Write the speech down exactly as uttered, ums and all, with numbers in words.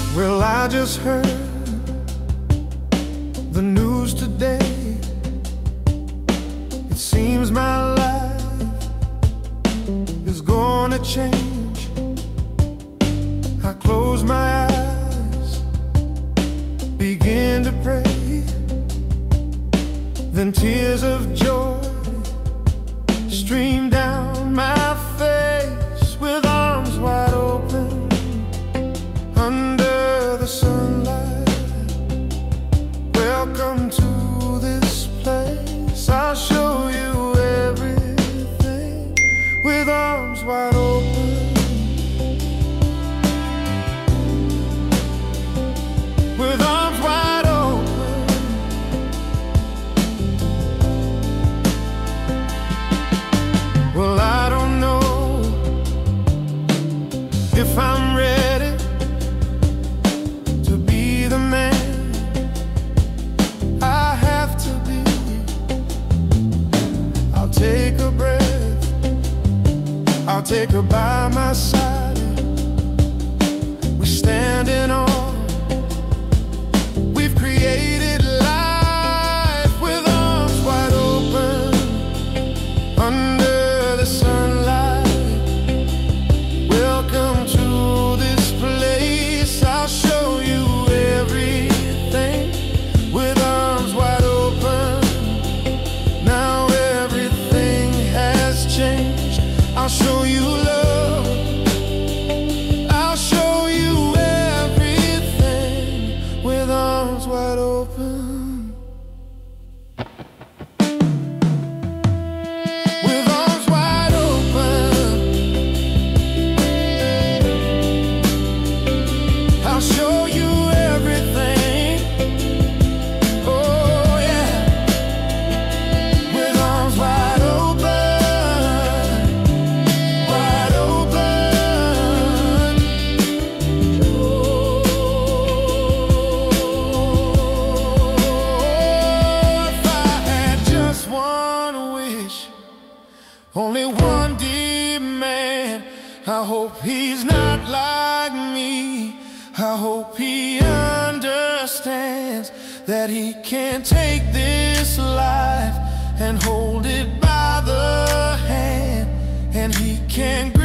Well, I just heard the news today. It seems my life is gonna change. I close my eyes, begin to pray, then tears of joy stream down my face. With arms wide open under the sunlight, welcome to this place. I'll show you everything. With arms wide open, with arms wide open. Well, I don't know if I'm ready to be the man I have to be. I'll take a breath, I'll take her by my side. We're standing on, we've created life. With arms wide open under the sunlight, welcome to this place. I'll show you everything. With arms wide open, now everything has changed. I'll show you love, I'll show you everything. With arms wide open, with arms wide open, I'll show you everything. Oh yeah, with arms wide open, wide open. Oh, if I had just one wish, only one demand, I hope he's not like me. I hope he understands that he can't take this life and hold it by the hand, and he can't